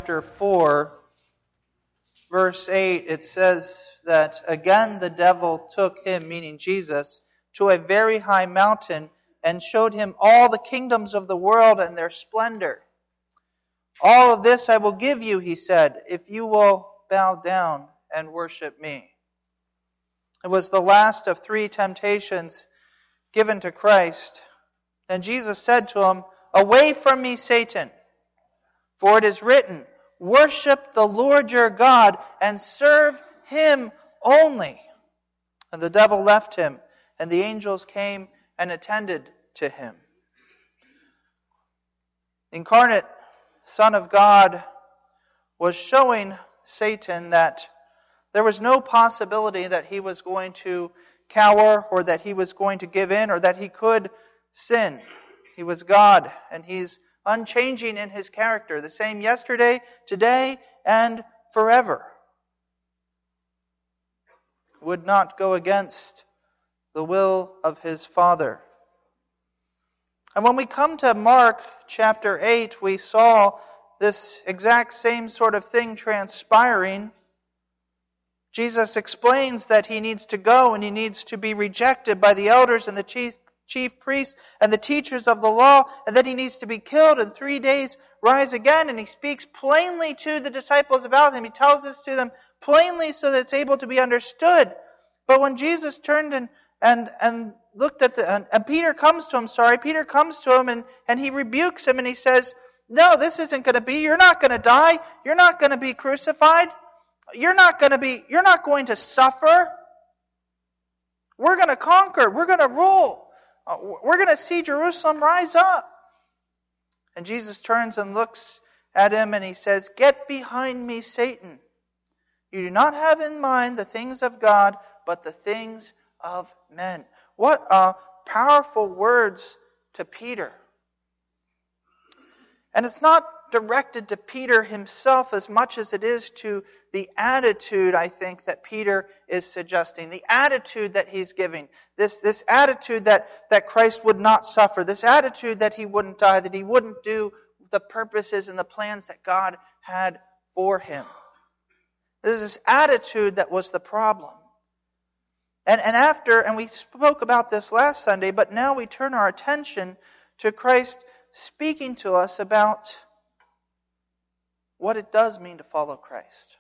chapter 4, verse 8, it says that again the devil took him, meaning Jesus, to a very high mountain and showed him all the kingdoms of the world and their splendor. All of this I will give you, he said, if you will bow down and worship me. It was the last of 3 temptations given to Christ. And Jesus said to him, "Away from me, Satan, for it is written, worship the Lord your God and serve him only." And the devil left him, and the angels came and attended to him. The incarnate Son of God was showing Satan that there was no possibility that he was going to cower or that he was going to give in or that he could sin. He was God, and He's unchanging in His character, the same yesterday, today, and forever. Would not go against the will of His Father. And when we come to Mark chapter 8, we saw this exact same sort of thing transpiring. Jesus explains that He needs to go and He needs to be rejected by the elders and the chief priests and the teachers of the law, and that He needs to be killed and 3 days rise again. And He speaks plainly to the disciples about Him. He tells this to them plainly so that it's able to be understood. But when Jesus turned and looked at and Peter comes to him and he rebukes him and he says, "No, this isn't going to be. You're not going to die. You're not going to be crucified. You're not going to suffer. We're going to conquer. We're going to rule. We're going to see Jerusalem rise up." And Jesus turns and looks at him and He says, "Get behind me, Satan. You do not have in mind the things of God, but the things of men." What powerful words to Peter. And it's not directed to Peter himself as much as it is to the attitude, I think, that Peter is suggesting. The attitude that he's giving. This attitude that Christ would not suffer. This attitude that He wouldn't die. That He wouldn't do the purposes and the plans that God had for Him. There's this attitude that was the problem. And we spoke about this last Sunday, but now we turn our attention to Christ speaking to us about what it does mean to follow Christ.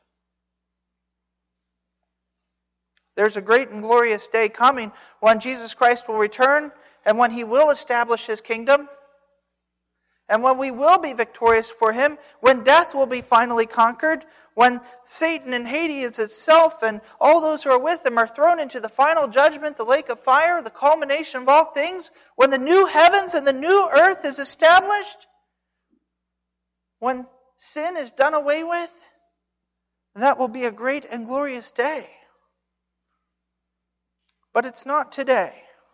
There's a great and glorious day coming when Jesus Christ will return and when He will establish His kingdom and when we will be victorious for Him, when death will be finally conquered, when Satan and Hades itself and all those who are with Him are thrown into the final judgment, the lake of fire, the culmination of all things, when the new heavens and the new earth is established, when sin is done away with, that will be a great and glorious day. But it's not today.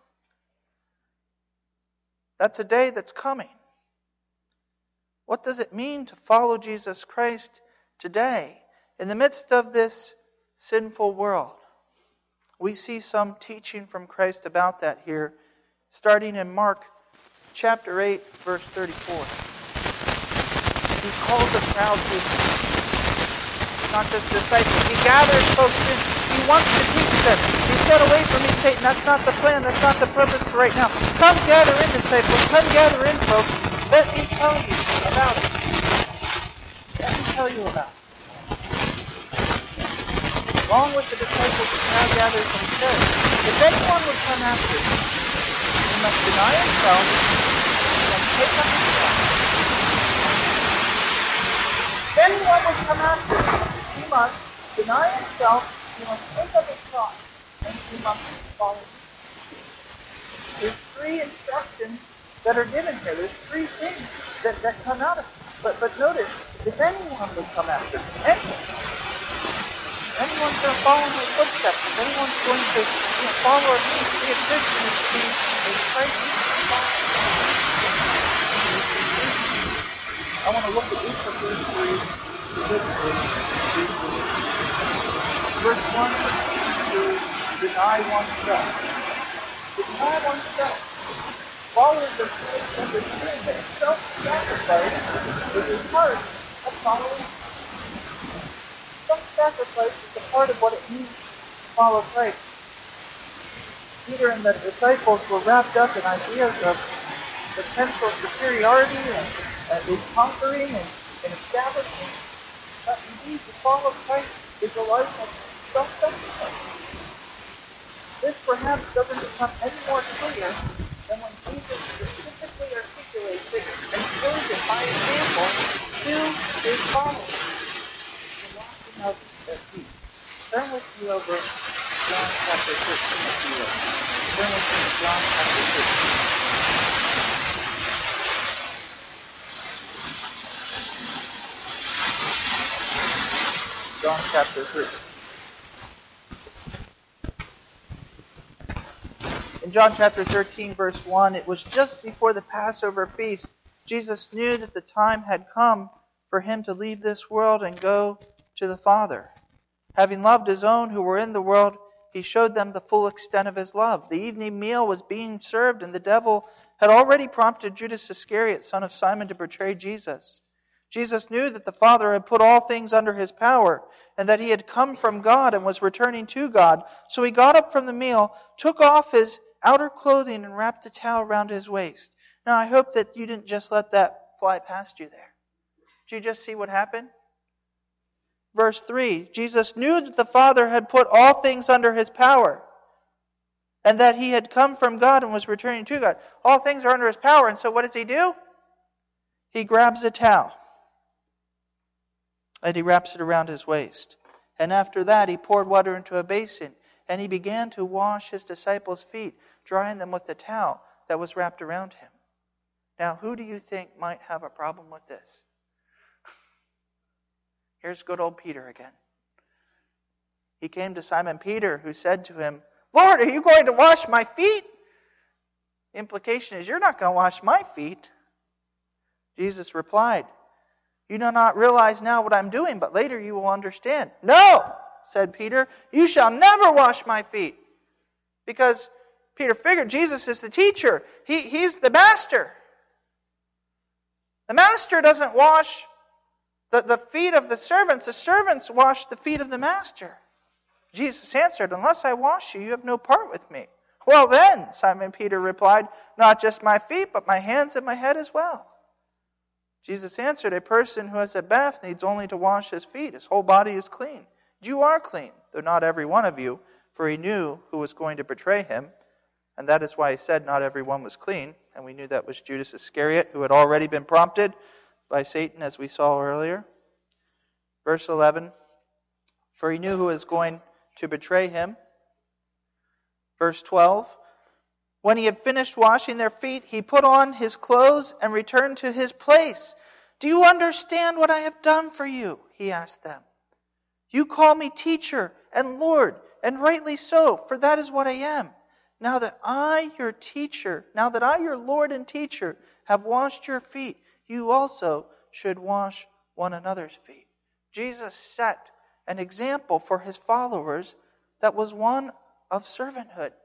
That's a day that's coming. What does it mean to follow Jesus Christ today in the midst of this sinful world? We see some teaching from Christ about that here, starting in Mark chapter 8, verse 34. He calls the crowd to Him. Not just disciples. He gathers folks in. He wants to teach them. He said, "Away from me, Satan." That's not the plan. That's not the purpose for right now. Come gather in, disciples. Come gather in, folks. Let me tell you about it. Let me tell you about it. Along with the disciples, the crowd gathers and says, "If anyone would come after me, he must deny himself and take up his cross." If anyone would come after me, he must deny himself, he must take up his cross, and he must follow me. There's 3 instructions that are given here. There's 3 things that come out of it. But notice, if anyone would come after me, anyone's going to follow in my footsteps, if anyone's going to follow me, to be a Christian, is to be a Christ follower. I want to look at each of these 3 briefly. Verse 1 to deny oneself. Deny oneself. Followers of Christ understand that self-sacrifice is a part of following sacrifice is a part of what it means to follow Christ. Peter and the disciples were wrapped up in ideas of potential superiority and conquering and establishing. But indeed, to follow Christ is a life of self-sacrifice. This perhaps doesn't become any more clear than when Jesus specifically articulates it and shows it by example to his followers. The washing of their feet. Turn with me over John chapter 13, if you will. Turn with me to John chapter 13. John chapter 13. In John chapter 13, verse 1, it was just before the Passover feast. Jesus knew that the time had come for him to leave this world and go to the Father. Having loved his own who were in the world, he showed them the full extent of his love. The evening meal was being served, and the devil had already prompted Judas Iscariot, son of Simon, to betray Jesus. Jesus knew that the Father had put all things under his power, and that he had come from God and was returning to God. So he got up from the meal, took off his outer clothing, and wrapped a towel around his waist. Now I hope that you didn't just let that fly past you there. Did you just see what happened? Verse 3, Jesus knew that the Father had put all things under his power, and that he had come from God and was returning to God. All things are under his power, and so what does he do? He grabs a towel, and he wraps it around his waist. And after that, he poured water into a basin, and he began to wash his disciples' feet, drying them with the towel that was wrapped around him. Now, who do you think might have a problem with this? Here's good old Peter again. He came to Simon Peter, who said to him, "Lord, are you going to wash my feet?" The implication is, you're not going to wash my feet. Jesus replied, "You do not realize now what I'm doing, but later you will understand." "No," said Peter, "you shall never wash my feet." Because Peter figured Jesus is the teacher. He's the master. The master doesn't wash the feet of the servants. The servants wash the feet of the master. Jesus answered, "Unless I wash you, you have no part with me." "Well then," Simon Peter replied, "not just my feet, but my hands and my head as well." Jesus answered, "A person who has a bath needs only to wash his feet. His whole body is clean. You are clean, though not every one of you," for he knew who was going to betray him. And that is why he said not everyone was clean. And we knew that was Judas Iscariot, who had already been prompted by Satan, as we saw earlier. Verse 11, for he knew who was going to betray him. Verse 12, when he had finished washing their feet, he put on his clothes and returned to his place. "Do you understand what I have done for you?" he asked them. "You call me teacher and Lord, and rightly so, for that is what I am. Now that I, your Lord and teacher, have washed your feet, you also should wash one another's feet." Jesus set an example for his followers that was one of servanthood.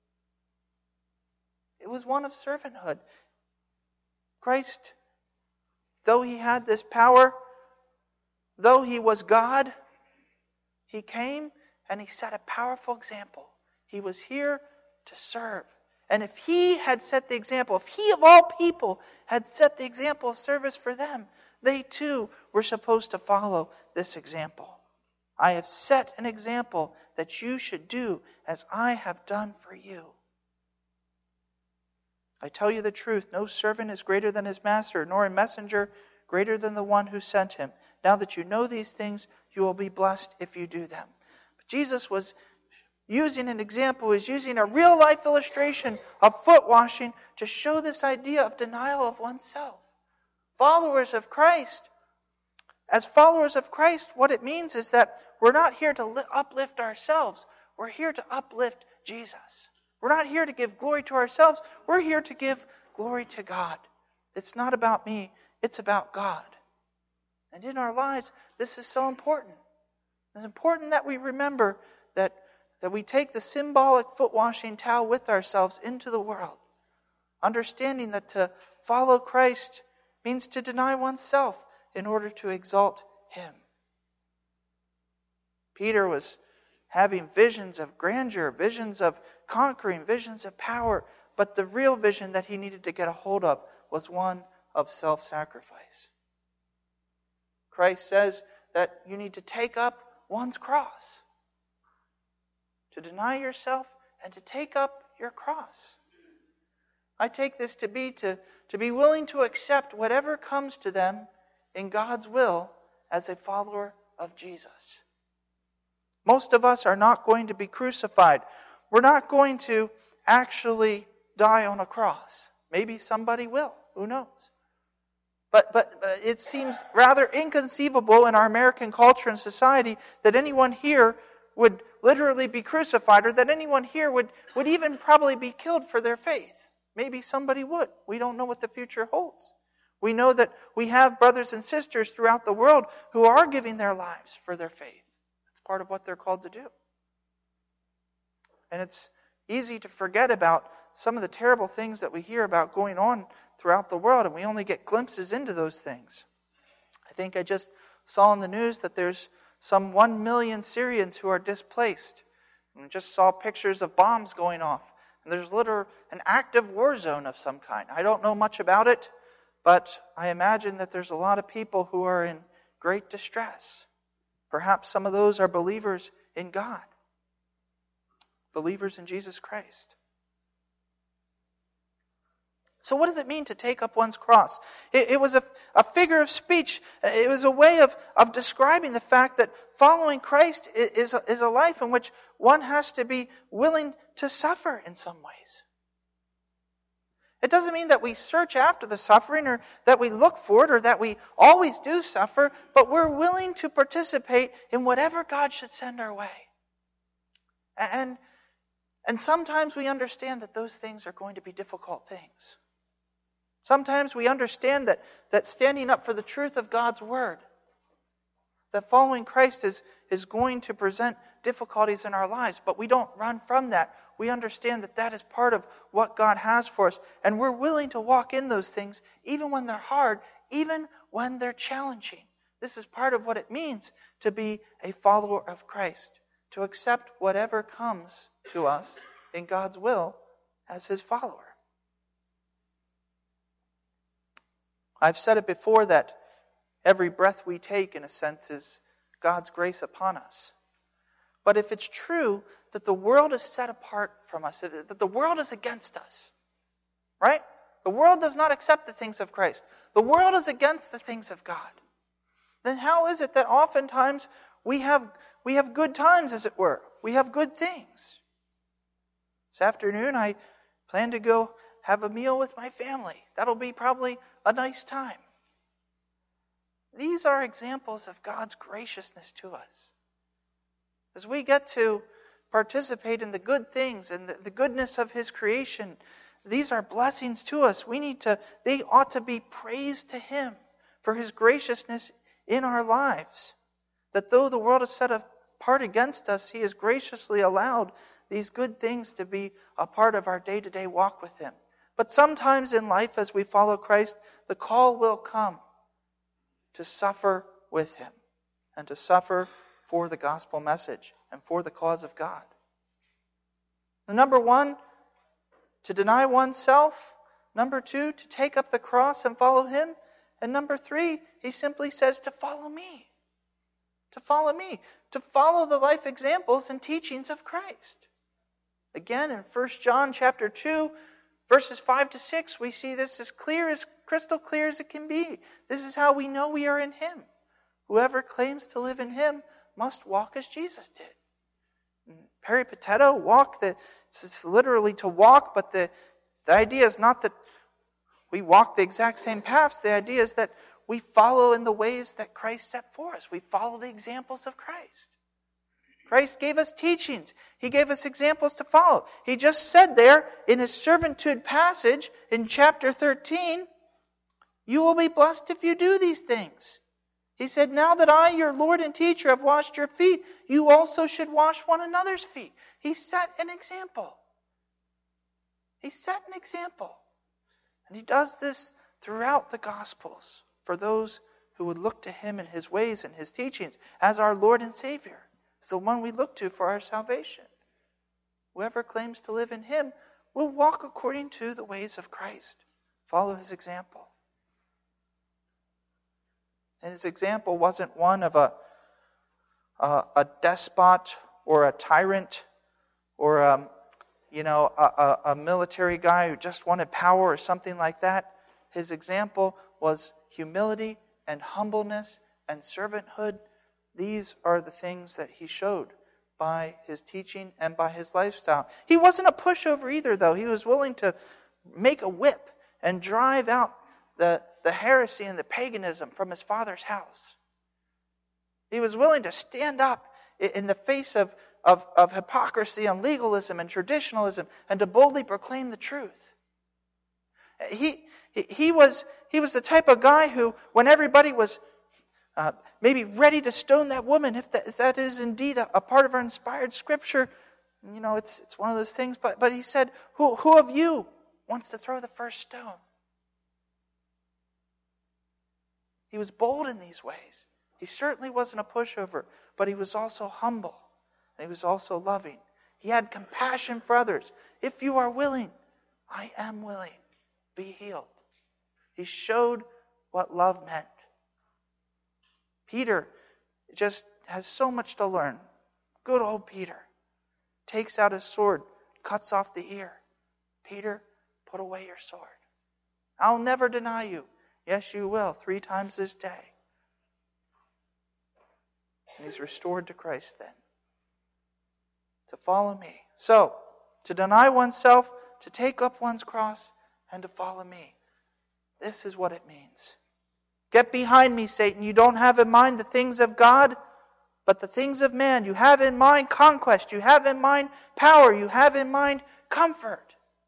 It was one of servanthood. Christ, though he had this power, though he was God, he came and he set a powerful example. He was here to serve. And if he had set the example, if he of all people had set the example of service for them, they too were supposed to follow this example. "I have set an example that you should do as I have done for you. I tell you the truth, no servant is greater than his master, nor a messenger greater than the one who sent him. Now that you know these things, you will be blessed if you do them." But Jesus was using an example, is using a real life illustration of foot washing to show this idea of denial of oneself. Followers of Christ, as followers of Christ, what it means is that we're not here to uplift ourselves. We're here to uplift Jesus. We're not here to give glory to ourselves. We're here to give glory to God. It's not about me. It's about God. And in our lives, this is so important. It's important that we remember that we take the symbolic foot washing towel with ourselves into the world. Understanding that to follow Christ means to deny oneself in order to exalt him. Peter was having visions of grandeur, visions of conquering, visions of power. But the real vision that he needed to get a hold of was one of self-sacrifice. Christ says that you need to take up one's cross. To deny yourself and to take up your cross. I take this to be willing to accept whatever comes to them in God's will as a follower of Jesus. Most of us are not going to be crucified. We're not going to actually die on a cross. Maybe somebody will. Who knows? But it seems rather inconceivable in our American culture and society that anyone here would literally be crucified, or that anyone here would even probably be killed for their faith. Maybe somebody would. We don't know what the future holds. We know that we have brothers and sisters throughout the world who are giving their lives for their faith. It's part of what they're called to do. And it's easy to forget about some of the terrible things that we hear about going on throughout the world, and we only get glimpses into those things. I think I just saw in the news that there's some 1 million Syrians who are displaced. And I just saw pictures of bombs going off. And there's literally an active war zone of some kind. I don't know much about it, but I imagine that there's a lot of people who are in great distress. Perhaps some of those are believers in God. Believers in Jesus Christ. So what does it mean to take up one's cross? It was a figure of speech. It was a way of describing the fact that following Christ is a life in which one has to be willing to suffer in some ways. It doesn't mean that we search after the suffering or that we look for it or that we always do suffer, but we're willing to participate in whatever God should send our way. And sometimes we understand that those things are going to be difficult things. Sometimes we understand that standing up for the truth of God's Word, that following Christ is going to present difficulties in our lives, but we don't run from that. We understand that that is part of what God has for us, and we're willing to walk in those things even when they're hard, even when they're challenging. This is part of what it means to be a follower of Christ, to accept whatever comes to us in God's will as His follower. I've said it before that every breath we take, in a sense, is God's grace upon us. But if it's true that the world is set apart from us, that the world is against us, right? The world does not accept the things of Christ. The world is against the things of God. Then how is it that oftentimes we have good times, as it were? We have good things. This afternoon I plan to go have a meal with my family. That'll be probably a nice time. These are examples of God's graciousness to us. As we get to participate in the good things and the goodness of His creation, these are blessings to us. They ought to be praised to Him for His graciousness in our lives. That though the world is set apart against us, He has graciously allowed these good things to be a part of our day-to-day walk with Him. But sometimes in life, as we follow Christ, the call will come to suffer with Him and to suffer for the gospel message and for the cause of God. Number 1, to deny oneself. Number 2, to take up the cross and follow Him. And number 3, He simply says to follow me. To follow me. To follow the life examples and teachings of Christ. Again, in 1 John chapter 2, verses 5 to 6, we see this as crystal clear as it can be. This is how we know we are in Him. Whoever claims to live in Him must walk as Jesus did. Peripateto, walk, it's literally to walk, but the idea is not that we walk the exact same paths. The idea is that we follow in the ways that Christ set for us. We follow the examples of Christ. Christ gave us teachings. He gave us examples to follow. He just said there in His servitude passage in chapter 13, you will be blessed if you do these things. He said, now that I, your Lord and teacher, have washed your feet, you also should wash one another's feet. He set an example. He set an example. And He does this throughout the Gospels for those who would look to Him and His ways and His teachings as our Lord and Savior. is the one we look to for our salvation. Whoever claims to live in Him will walk according to the ways of Christ. Follow His example. And His example wasn't one of a despot or a tyrant or a military guy who just wanted power or something like that. His example was humility and humbleness and servanthood. These are the things that He showed by His teaching and by His lifestyle. He wasn't a pushover either, though. He was willing to make a whip and drive out the heresy and the paganism from His Father's house. He was willing to stand up in the face of hypocrisy and legalism and traditionalism and to boldly proclaim the truth. He was the type of guy who, when everybody was maybe ready to stone that woman, if that is indeed a part of our inspired Scripture, it's one of those things. But he said, "Who of you wants to throw the first stone?" He was bold in these ways. He certainly wasn't a pushover, but he was also humble. And he was also loving. He had compassion for others. If you are willing, I am willing. Be healed. He showed what love meant. Peter just has so much to learn. Good old Peter takes out his sword, cuts off the ear. Peter, put away your sword. I'll never deny you. Yes, you will, 3 times this day. And he's restored to Christ then. To follow me. So, to deny oneself, to take up one's cross, and to follow me. This is what it means. Get behind me, Satan. You don't have in mind the things of God, but the things of man. You have in mind conquest. You have in mind power. You have in mind comfort.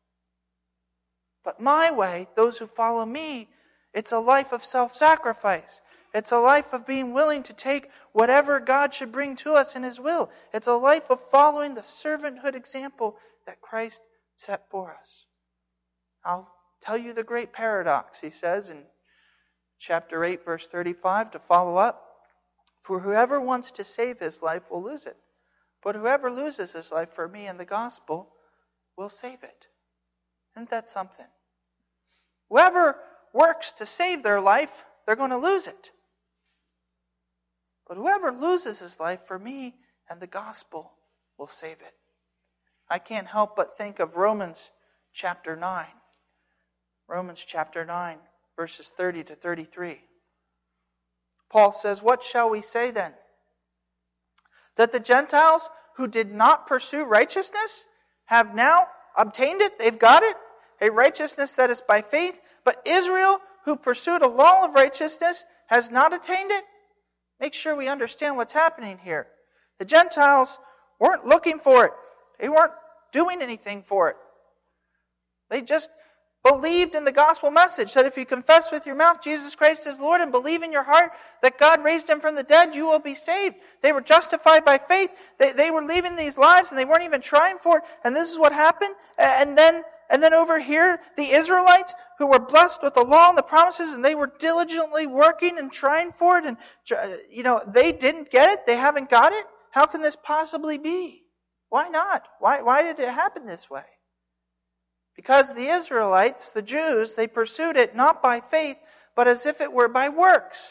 But my way, those who follow me, it's a life of self-sacrifice. It's a life of being willing to take whatever God should bring to us in His will. It's a life of following the servanthood example that Christ set for us. I'll tell you the great paradox, he says in chapter 8, verse 35, to follow up. For whoever wants to save his life will lose it. But whoever loses his life for me and the gospel will save it. Isn't that something? Whoever works to save their life, they're going to lose it. But whoever loses his life for me and the gospel will save it. I can't help but think of Romans chapter 9. Romans chapter 9, verses 30 to 33. Paul says, "What shall we say then? That the Gentiles who did not pursue righteousness have now obtained it? They've got it? A righteousness that is by faith. But Israel, who pursued a law of righteousness, has not attained it?" Make sure we understand what's happening here. The Gentiles weren't looking for it. They weren't doing anything for it. They just believed in the gospel message that if you confess with your mouth Jesus Christ is Lord and believe in your heart that God raised Him from the dead, you will be saved. They were justified by faith. They were leaving these lives and they weren't even trying for it. And this is what happened. And then over here, the Israelites who were blessed with the law and the promises, and they were diligently working and trying for it, and they didn't get it. They haven't got it. How can this possibly be? Why not? Why did it happen this way? Because the Israelites, the Jews, they pursued it not by faith, but as if it were by works.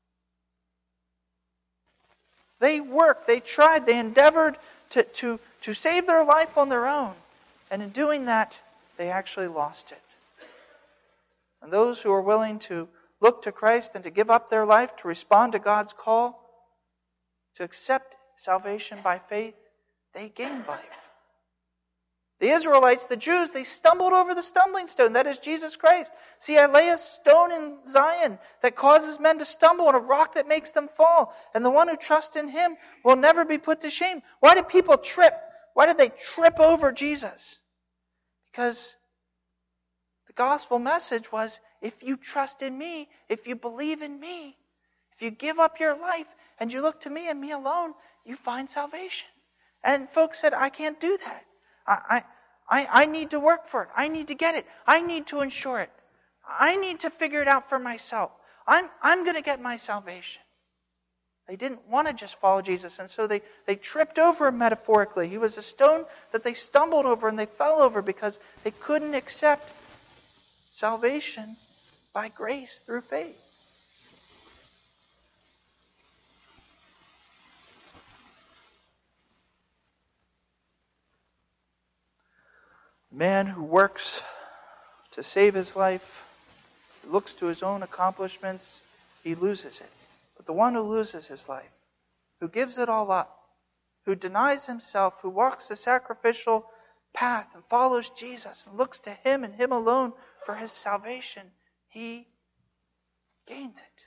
They worked, they tried, they endeavored to save their life on their own. And in doing that, they actually lost it. And those who are willing to look to Christ and to give up their life, to respond to God's call, to accept salvation by faith, they gain life. The Israelites, the Jews, they stumbled over the stumbling stone. That is Jesus Christ. See, I lay a stone in Zion that causes men to stumble, and a rock that makes them fall. And the one who trusts in Him will never be put to shame. Why did people trip? Why did they trip over Jesus? Because the gospel message was, if you trust in me, if you believe in me, if you give up your life and you look to me and me alone, you find salvation. And folks said, I can't do that. I need to work for it. I need to get it. I need to ensure it. I need to figure it out for myself. I'm going to get my salvation. They didn't want to just follow Jesus, and so they tripped over him metaphorically. He was a stone that they stumbled over and they fell over because they couldn't accept salvation by grace through faith. The man who works to save his life, looks to his own accomplishments, he loses it. But the one who loses his life, who gives it all up, who denies himself, who walks the sacrificial path and follows Jesus and looks to him and him alone for his salvation, he gains it.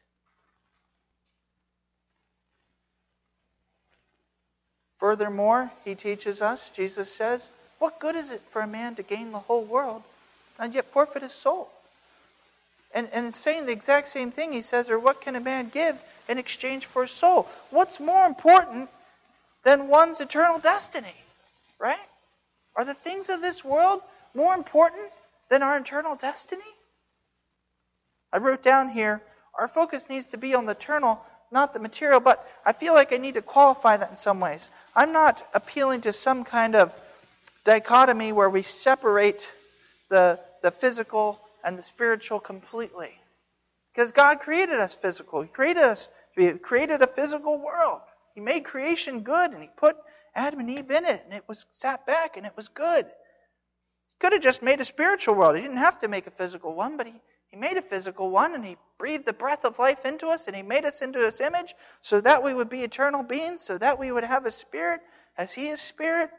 Furthermore, he teaches us, Jesus says, what good is it for a man to gain the whole world and yet forfeit his soul? And saying the exact same thing, he says, or what can a man give in exchange for his soul? What's more important than one's eternal destiny? Right? Are the things of this world more important than our eternal destiny? I wrote down here, our focus needs to be on the eternal, not the material, but I feel like I need to qualify that in some ways. I'm not appealing to some kind of dichotomy where we separate the physical and the spiritual completely. Because God created us physical. He created a physical world. He made creation good, and He put Adam and Eve in it, and it was sat back, and it was good. He could have just made a spiritual world. He didn't have to make a physical one, but He made a physical one, and He breathed the breath of life into us, and He made us into His image so that we would be eternal beings, so that we would have a spirit as He is spirit.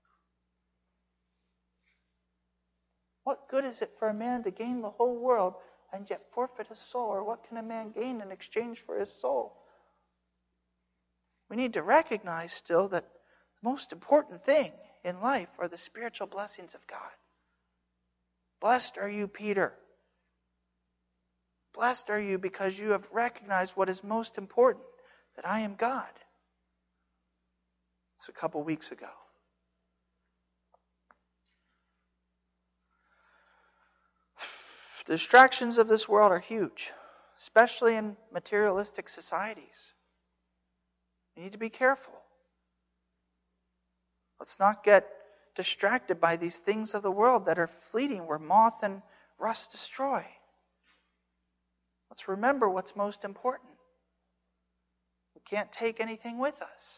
What good is it for a man to gain the whole world and yet forfeit his soul? Or what can a man gain in exchange for his soul? We need to recognize still that the most important thing in life are the spiritual blessings of God. Blessed are you, Peter. Blessed are you because you have recognized what is most important, that I am God. It's a couple weeks ago. The distractions of this world are huge, especially in materialistic societies. We need to be careful. Let's not get distracted by these things of the world that are fleeting, where moth and rust destroy. Let's remember what's most important. We can't take anything with us.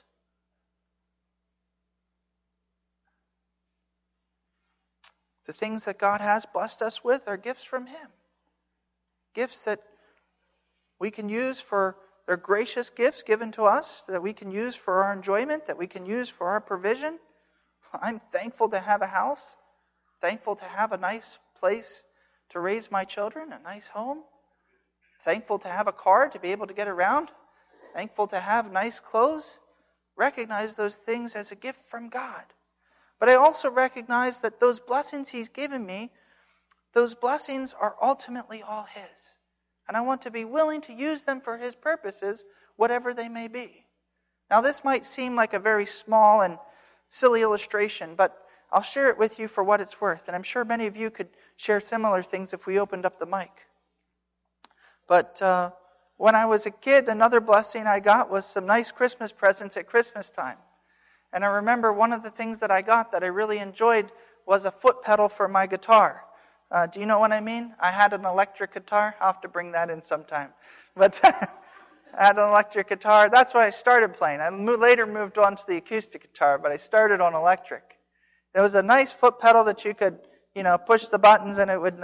The things that God has blessed us with are gifts from Him. Gifts that we can use for, they're gracious gifts given to us, that we can use for our enjoyment, that we can use for our provision. I'm thankful to have a house, thankful to have a nice place to raise my children, a nice home. Thankful to have a car to be able to get around. Thankful to have nice clothes. Recognize those things as a gift from God. But I also recognize that those blessings He's given me, those blessings are ultimately all His. And I want to be willing to use them for His purposes, whatever they may be. Now this might seem like a very small and silly illustration, but I'll share it with you for what it's worth. And I'm sure many of you could share similar things if we opened up the mic. But when I was a kid, another blessing I got was some nice Christmas presents at Christmas time. And I remember one of the things that I got that I really enjoyed was a foot pedal for my guitar. Do you know what I mean? I had an electric guitar. I'll have to bring that in sometime. But I had an electric guitar. That's what I started playing. I later moved on to the acoustic guitar, but I started on electric. It was a nice foot pedal that you could, push the buttons and it would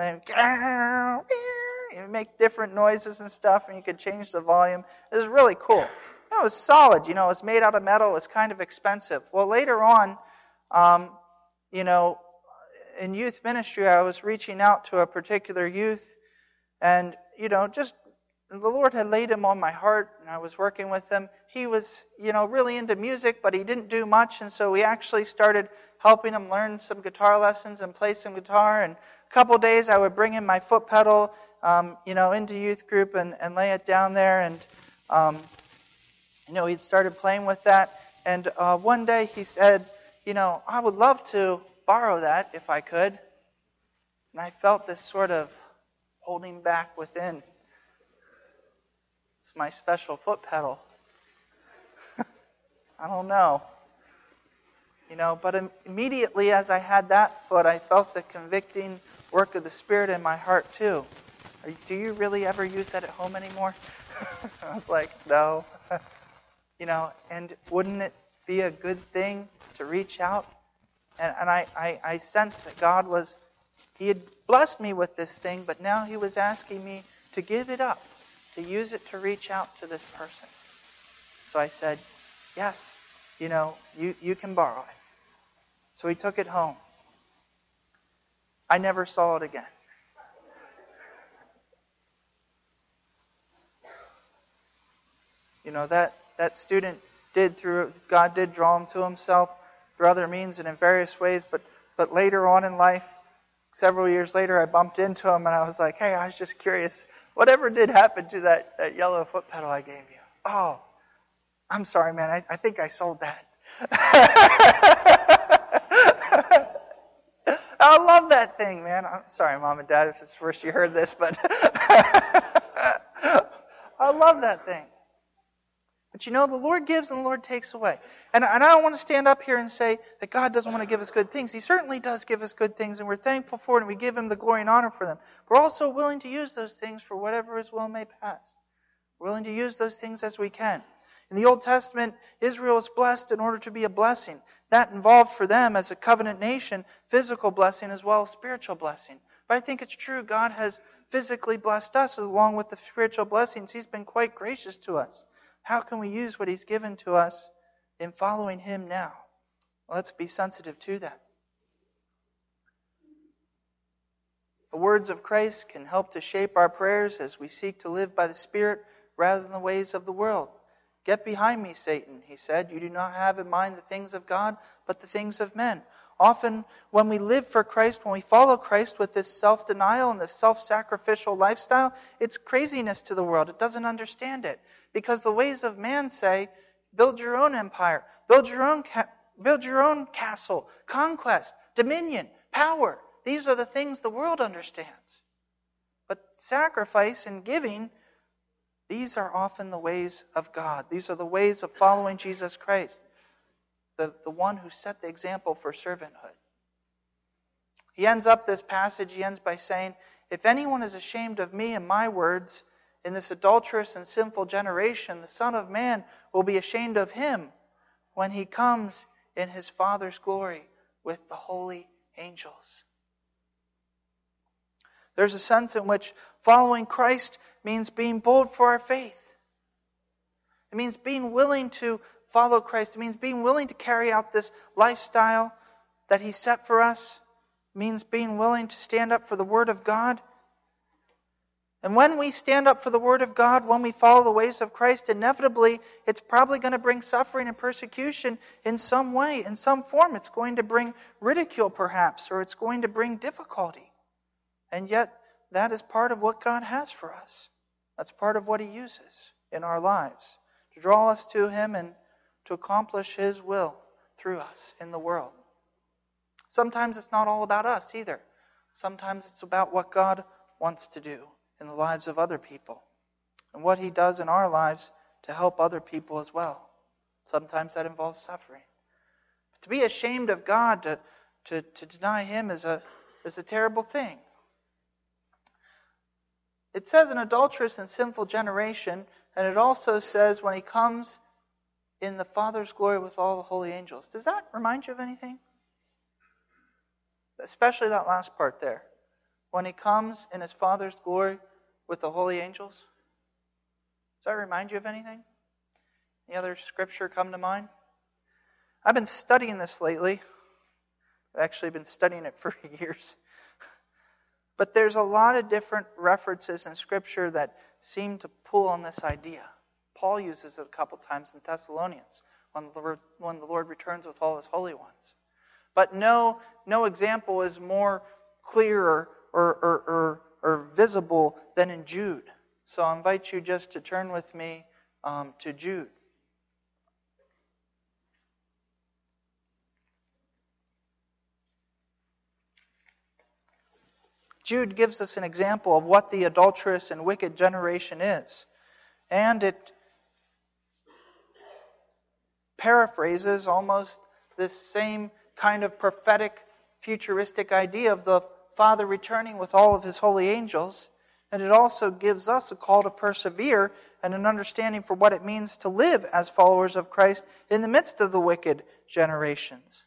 make different noises and stuff, and you could change the volume. It was really cool. It was solid, it was made out of metal. It was kind of expensive. Well, later on, in youth ministry, I was reaching out to a particular youth, and, just the Lord had laid him on my heart, and I was working with him. He was, really into music, but he didn't do much, and so we actually started helping him learn some guitar lessons and play some guitar. And a couple of days I would bring him my foot pedal, into youth group and lay it down there, and, he'd started playing with that. And one day he said, I would love to borrow that if I could. And I felt this sort of holding back within. It's my special foot pedal. I don't know. But immediately as I had that thought, I felt the convicting work of the Spirit in my heart too. Do you really ever use that at home anymore? I was like, no. And wouldn't it be a good thing to reach out? And I sensed that God He had blessed me with this thing, but now He was asking me to give it up, to use it to reach out to this person. So I said, yes, you can borrow it. So he took it home. I never saw it again. That student God did draw him to Himself through other means and in various ways, but later on in life, several years later, I bumped into him and I was like, hey, I was just curious, whatever did happen to that yellow foot pedal I gave you? Oh, I'm sorry, man, I think I sold that. I love that thing, man. I'm sorry, Mom and Dad, if it's first you heard this, but I love that thing. But the Lord gives and the Lord takes away. And I don't want to stand up here and say that God doesn't want to give us good things. He certainly does give us good things, and we're thankful for it, and we give Him the glory and honor for them. We're also willing to use those things for whatever His will may pass. We're willing to use those things as we can. In the Old Testament, Israel was blessed in order to be a blessing. That involved for them, as a covenant nation, physical blessing as well as spiritual blessing. But I think it's true, God has physically blessed us along with the spiritual blessings. He's been quite gracious to us. How can we use what He's given to us in following Him now? Well, let's be sensitive to that. The words of Christ can help to shape our prayers as we seek to live by the Spirit rather than the ways of the world. Get behind me, Satan, He said. You do not have in mind the things of God, but the things of men. Often, when we live for Christ, when we follow Christ with this self-denial and this self-sacrificial lifestyle, it's craziness to the world. It doesn't understand it. Because the ways of man say, build your own empire, build your own castle, conquest, dominion, power. These are the things the world understands. But sacrifice and giving, these are often the ways of God. These are the ways of following Jesus Christ, the one who set the example for servanthood. He ends up this passage, he ends by saying, if anyone is ashamed of me and my words, in this adulterous and sinful generation, the Son of Man will be ashamed of him when He comes in His Father's glory with the holy angels. There's a sense in which following Christ means being bold for our faith. It means being willing to follow Christ. It means being willing to carry out this lifestyle that He set for us. It means being willing to stand up for the Word of God. And when we stand up for the Word of God, when we follow the ways of Christ, inevitably, it's probably going to bring suffering and persecution in some way, in some form. It's going to bring ridicule, perhaps, or it's going to bring difficulty. And yet, that is part of what God has for us. That's part of what He uses in our lives, to draw us to Him and to accomplish His will through us in the world. Sometimes it's not all about us either. Sometimes it's about what God wants to do in the lives of other people, and what He does in our lives to help other people as well. Sometimes that involves suffering. But to be ashamed of God, to deny Him is a terrible thing. It says an adulterous and sinful generation, and it also says when He comes in the Father's glory with all the holy angels. Does that remind you of anything? Especially that last part there. When He comes in His Father's glory with the holy angels? Does that remind you of anything? Any other scripture come to mind? I've been studying this lately. I've actually been studying it for years. But there's a lot of different references in Scripture that seem to pull on this idea. Paul uses it a couple times in Thessalonians when the Lord returns with all His holy ones. But no example is more clear or visible than in Jude. So I invite you just to turn with me to Jude. Jude gives us an example of what the adulterous and wicked generation is. And it paraphrases almost this same kind of prophetic, futuristic idea of the Father returning with all of His holy angels. And it also gives us a call to persevere and an understanding for what it means to live as followers of Christ in the midst of the wicked generations.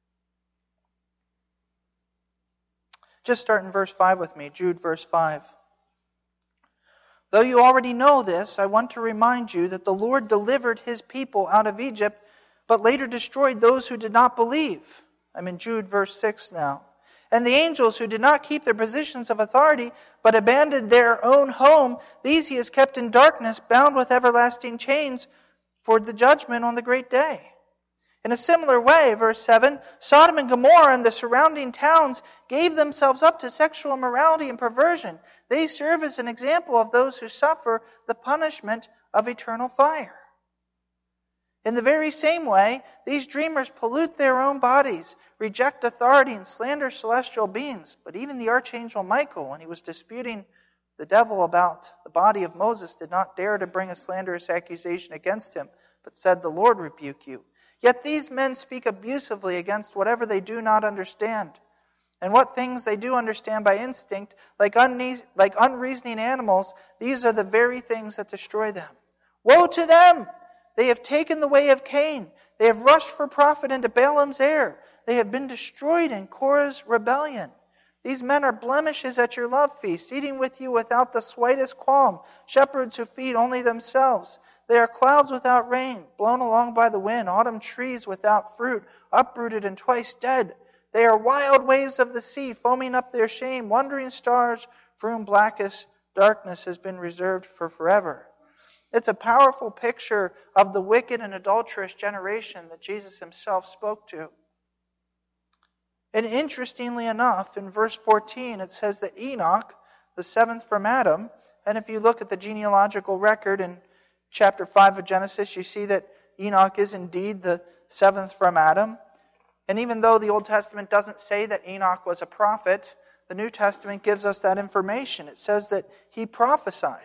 Just start in verse 5 with me, Jude verse 5. Though you already know this, I want to remind you that the Lord delivered His people out of Egypt, but later destroyed those who did not believe. I'm in Jude verse 6 now. And the angels who did not keep their positions of authority, but abandoned their own home, these He has kept in darkness, bound with everlasting chains for the judgment on the great day. In a similar way, verse 7, Sodom and Gomorrah and the surrounding towns gave themselves up to sexual immorality and perversion. They serve as an example of those who suffer the punishment of eternal fire. In the very same way, these dreamers pollute their own bodies, reject authority, and slander celestial beings. But even the archangel Michael, when he was disputing the devil about the body of Moses, did not dare to bring a slanderous accusation against him, but said, "The Lord rebuke you." Yet these men speak abusively against whatever they do not understand. And what things they do understand by instinct, like unreasoning animals, these are the very things that destroy them. Woe to them! They have taken the way of Cain. They have rushed for profit into Balaam's error. They have been destroyed in Korah's rebellion. These men are blemishes at your love feast, eating with you without the slightest qualm, shepherds who feed only themselves. They are clouds without rain, blown along by the wind, autumn trees without fruit, uprooted and twice dead. They are wild waves of the sea, foaming up their shame, wandering stars for whom blackest darkness has been reserved for forever. It's a powerful picture of the wicked and adulterous generation that Jesus Himself spoke to. And interestingly enough, in verse 14, it says that Enoch, the seventh from Adam, and if you look at the genealogical record in chapter 5 of Genesis, you see that Enoch is indeed the seventh from Adam. And even though the Old Testament doesn't say that Enoch was a prophet, the New Testament gives us that information. It says that he prophesied.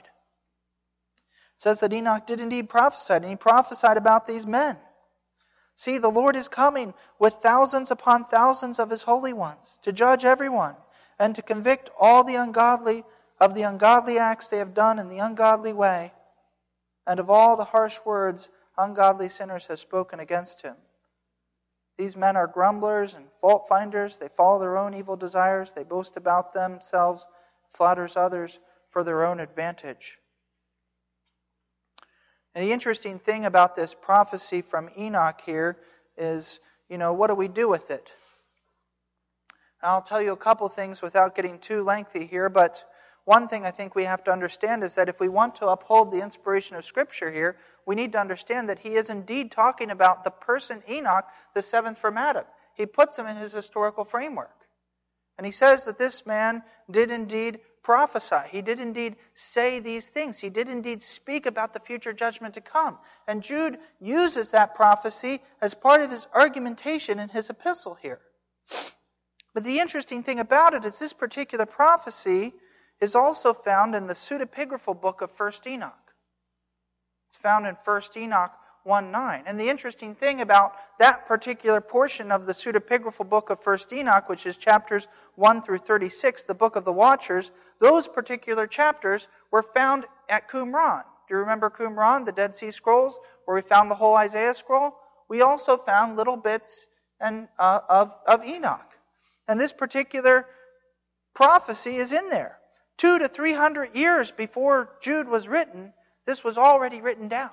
It says that Enoch did indeed prophesy, and he prophesied about these men. See, the Lord is coming with thousands upon thousands of His holy ones to judge everyone and to convict all the ungodly of the ungodly acts they have done in the ungodly way and of all the harsh words ungodly sinners have spoken against Him. These men are grumblers and fault finders. They follow their own evil desires. They boast about themselves, flatters others for their own advantage. And the interesting thing about this prophecy from Enoch here is, what do we do with it? And I'll tell you a couple things without getting too lengthy here, but one thing I think we have to understand is that if we want to uphold the inspiration of Scripture here, we need to understand that he is indeed talking about the person Enoch, the seventh from Adam. He puts him in his historical framework. And he says that this man did indeed prophesy. He did indeed say these things. He did indeed speak about the future judgment to come. And Jude uses that prophecy as part of his argumentation in his epistle here. But the interesting thing about it is this particular prophecy is also found in the pseudepigraphal book of 1 Enoch. It's found in 1 Enoch 1:9. And the interesting thing about that particular portion of the pseudepigraphal book of 1 Enoch, which is chapters 1 through 36, the book of the Watchers, those particular chapters were found at Qumran. Do you remember Qumran, the Dead Sea Scrolls, where we found the whole Isaiah scroll? We also found little bits of Enoch. And this particular prophecy is in there. 200 to 300 years before Jude was written, this was already written down.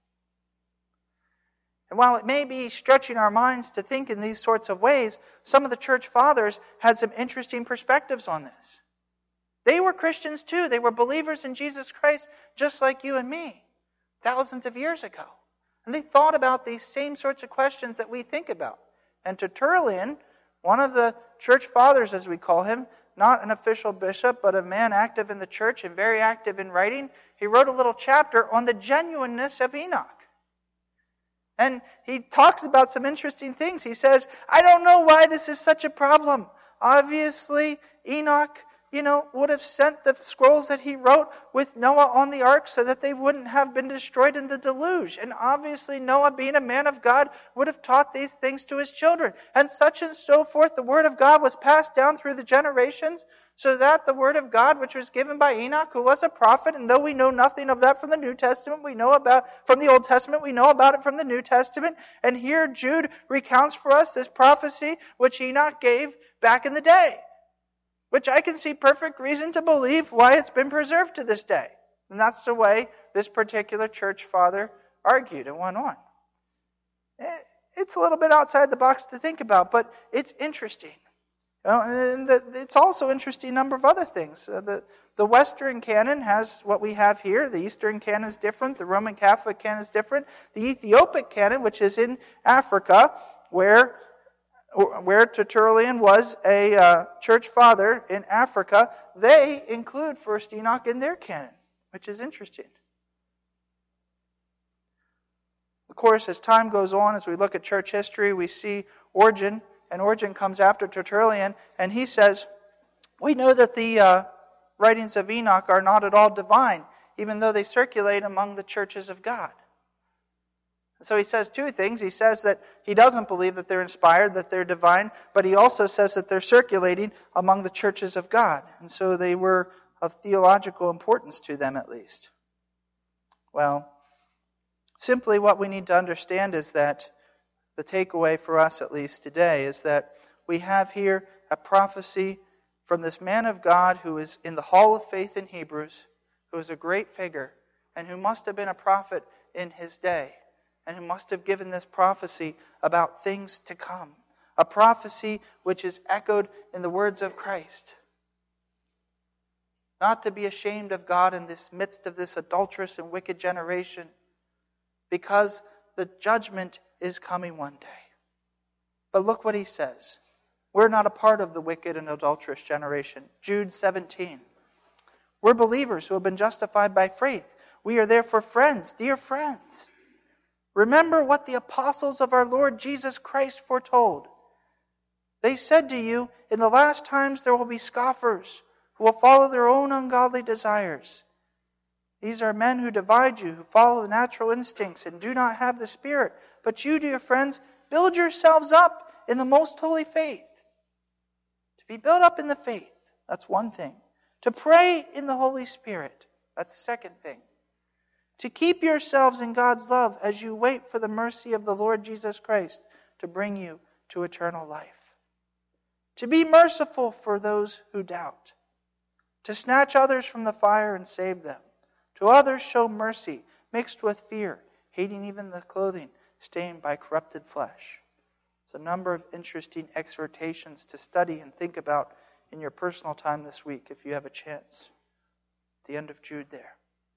And while it may be stretching our minds to think in these sorts of ways, some of the church fathers had some interesting perspectives on this. They were Christians too. They were believers in Jesus Christ just like you and me, thousands of years ago. And they thought about these same sorts of questions that we think about. And Tertullian, one of the church fathers as we call him, not an official bishop, but a man active in the church and very active in writing, he wrote a little chapter on the genuineness of Enoch. And he talks about some interesting things. He says, I don't know why this is such a problem. Obviously, Enoch, would have sent the scrolls that he wrote with Noah on the ark so that they wouldn't have been destroyed in the deluge. And obviously Noah, being a man of God, would have taught these things to his children. And such and so forth. The word of God was passed down through the generations so that the word of God, which was given by Enoch, who was a prophet, and though we know nothing of that from the New Testament, we know about from the Old Testament, we know about it from the New Testament. And here Jude recounts for us this prophecy which Enoch gave back in the day, which I can see perfect reason to believe why it's been preserved to this day. And that's the way this particular church father argued and went on. It's a little bit outside the box to think about, but it's interesting. And it's also interesting a number of other things. The Western canon has what we have here. The Eastern canon is different. The Roman Catholic canon is different. The Ethiopic canon, which is in Africa, where Tertullian was a church father in Africa, they include 1 Enoch in their canon, which is interesting. Of course, as time goes on, as we look at church history, we see Origen, and Origen comes after Tertullian, and he says, we know that the writings of Enoch are not at all divine, even though they circulate among the churches of God. So he says two things. He says that he doesn't believe that they're inspired, that they're divine, but he also says that they're circulating among the churches of God. And so they were of theological importance to them at least. Well, simply what we need to understand is that the takeaway for us at least today is that we have here a prophecy from this man of God who is in the Hall of Faith in Hebrews, who is a great figure, and who must have been a prophet in his day, and who must have given this prophecy about things to come. A prophecy which is echoed in the words of Christ. Not to be ashamed of God in this midst of this adulterous and wicked generation, because the judgment is coming one day. But look what he says. We're not a part of the wicked and adulterous generation. Jude 17. We're believers who have been justified by faith. We are therefore friends, dear friends. Remember what the apostles of our Lord Jesus Christ foretold. They said to you, in the last times there will be scoffers who will follow their own ungodly desires. These are men who divide you, who follow the natural instincts and do not have the Spirit. But you, dear friends, build yourselves up in the most holy faith. To be built up in the faith, that's one thing. To pray in the Holy Spirit, that's the second thing. To keep yourselves in God's love as you wait for the mercy of the Lord Jesus Christ to bring you to eternal life. To be merciful for those who doubt. To snatch others from the fire and save them. To others show mercy, mixed with fear, hating even the clothing stained by corrupted flesh. There's a number of interesting exhortations to study and think about in your personal time this week, if you have a chance. At the end of Jude there.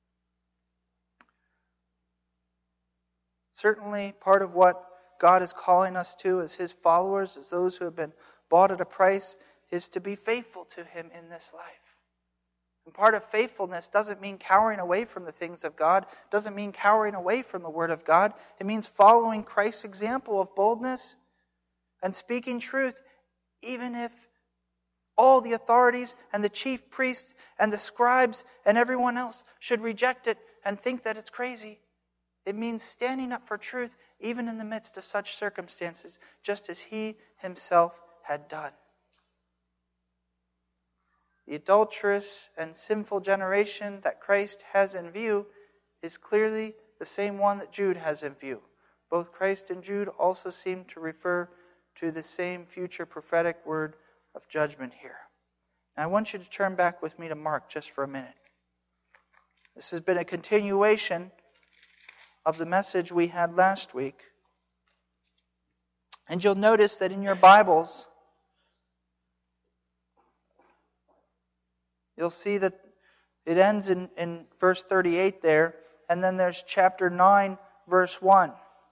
Certainly, part of what God is calling us to as His followers, as those who have been bought at a price, is to be faithful to Him in this life. And part of faithfulness doesn't mean cowering away from the things of God, doesn't mean cowering away from the Word of God. It means following Christ's example of boldness and speaking truth, even if all the authorities and the chief priests and the scribes and everyone else should reject it and think that it's crazy. It means standing up for truth even in the midst of such circumstances, just as He Himself had done. The adulterous and sinful generation that Christ has in view is clearly the same one that Jude has in view. Both Christ and Jude also seem to refer to the same future prophetic word of judgment here. Now I want you to turn back with me to Mark just for a minute. This has been a continuation of the message we had last week. And you'll notice that in your Bibles, you'll see that it ends in verse 38 there, and then there's chapter 9, verse 1.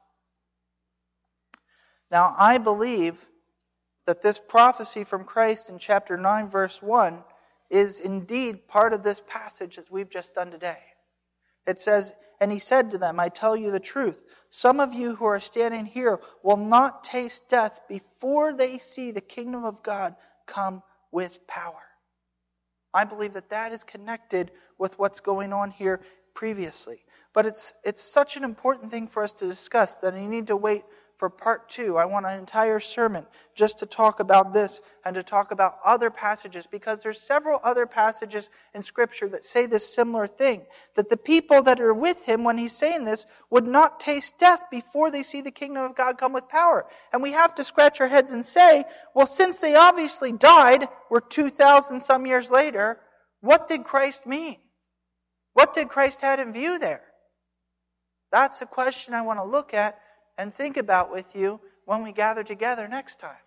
Now, I believe that this prophecy from Christ in chapter 9, verse 1 is indeed part of this passage that we've just done today. It says, and He said to them, I tell you the truth, some of you who are standing here will not taste death before they see the kingdom of God come with power. I believe that that is connected with what's going on here previously. But it's such an important thing for us to discuss that I need to wait for part 2. I want an entire sermon just to talk about this and to talk about other passages, because there's several other passages in Scripture that say this similar thing, that the people that are with him when he's saying this would not taste death before they see the kingdom of God come with power. And we have to scratch our heads and say, well, since they obviously died, we're 2,000 some years later, what did Christ mean? What did Christ have in view there? That's a question I want to look at and think about with you when we gather together next time.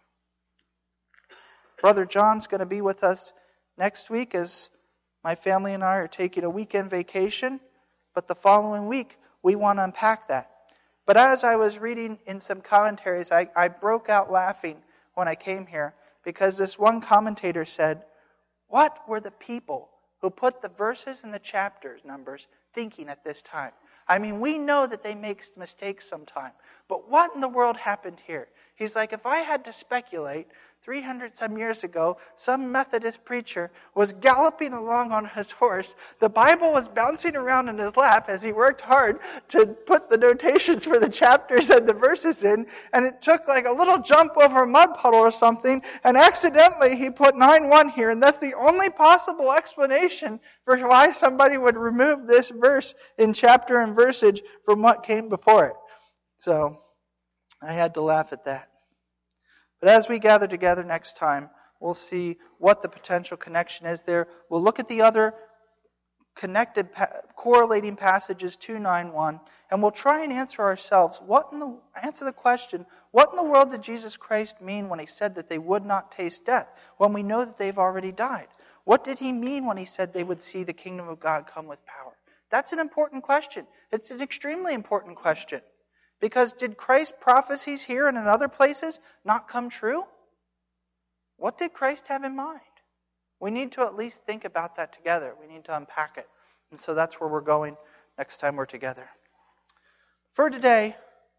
Brother John's going to be with us next week as my family and I are taking a weekend vacation. But the following week, we want to unpack that. But as I was reading in some commentaries, I broke out laughing when I came here, because this one commentator said, what were the people who put the verses and the chapters numbers thinking at this time? I mean, we know that they make mistakes sometime. But what in the world happened here? He's like, if I had to speculate, 300 some years ago, some Methodist preacher was galloping along on his horse. The Bible was bouncing around in his lap as he worked hard to put the notations for the chapters and the verses in. And it took like a little jump over a mud puddle or something. And accidentally he put 9:1 here. And that's the only possible explanation for why somebody would remove this verse in chapter and versage from what came before it. So I had to laugh at that. But as we gather together next time, we'll see what the potential connection is there. We'll look at the other connected, correlating passages to 9:1, and we'll try and answer ourselves, answer the question, what in the world did Jesus Christ mean when he said that they would not taste death, when we know that they've already died? What did he mean when he said they would see the kingdom of God come with power? That's an important question. It's an extremely important question. Because did Christ's prophecies here and in other places not come true? What did Christ have in mind? We need to at least think about that together. We need to unpack it. And so that's where we're going next time we're together. For today,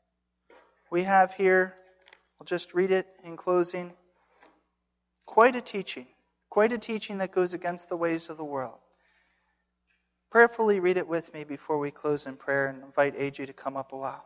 we have here, I'll just read it in closing, quite a teaching that goes against the ways of the world. Prayerfully read it with me before we close in prayer and invite AJ to come up a while.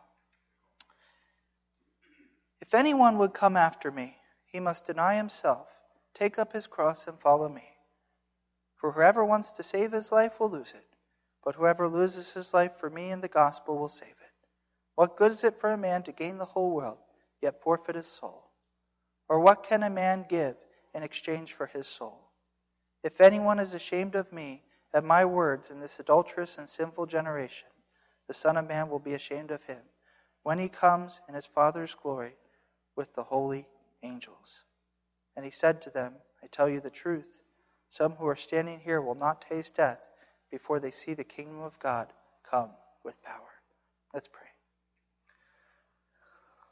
If anyone would come after me, he must deny himself, take up his cross, and follow me. For whoever wants to save his life will lose it, but whoever loses his life for me and the gospel will save it. What good is it for a man to gain the whole world, yet forfeit his soul? Or what can a man give in exchange for his soul? If anyone is ashamed of me and my words in this adulterous and sinful generation, the Son of Man will be ashamed of him when he comes in his Father's glory with the holy angels. And he said to them, I tell you the truth, some who are standing here will not taste death before they see the kingdom of God come with power. Let's pray.